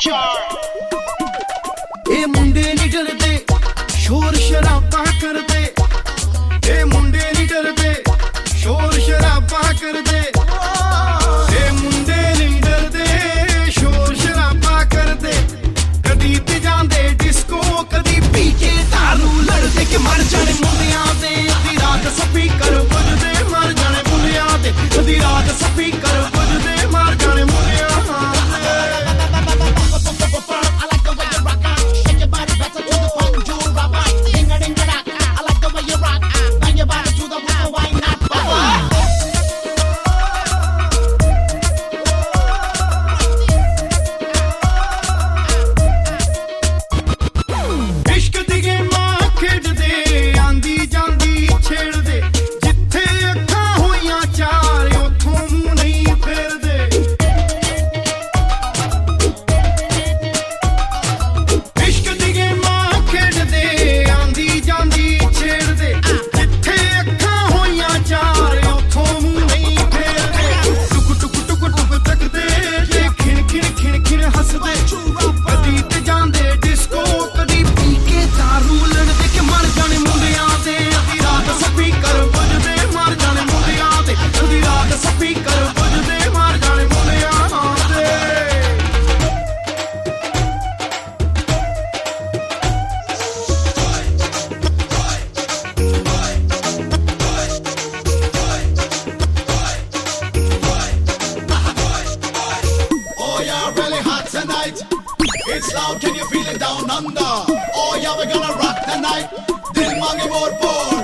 ਇਹ ਮੁੰਡੇ ਨਹੀਂ ਡਰਦੇ ਸ਼ੋਰ ਸ਼ਰਾਬਾ ਕਰਦੇ ਇਹ ਮੁੰਡੇ ਨਹੀਂ ਡਰਦੇ ਸ਼ੋਰ ਸ਼ਰਾਬਾ ਕਰਦੇ ਇਹ ਮੁੰਡੇ ਨਹੀਂ ਡਰਦੇ ਸ਼ੋਰ ਸ਼ਰਾਬਾ ਕਰਦੇ ਕਦੀ ਤੇ ਜਾਂਦੇ ਡਿਸਕੋ ਕਦੀ ਪੀ ਕੇ ਦਾਰੂ ਲੜਦੇ ਕਿ ਮਰ ਜਾਣੇ ਮੁੰਡਿਆਂ ਦੇ ਅੱਧੀ ਰਾਤ ਸਪੀਕਰ ਵੱਜਦੇ ਮਰ ਜਾਣੇ ਮੁੰਡਿਆਂ ਦੇ ਅੱਧੀ ਰਾਤ ਸਪੀਕਰ ਵੱਜਦੇ ਮਰ ਜਾਣੇ ਮੁੰਡਿਆਂ It's loud, can you feel it down under? Oh yeah, we're gonna rock the night. Dil mange vår på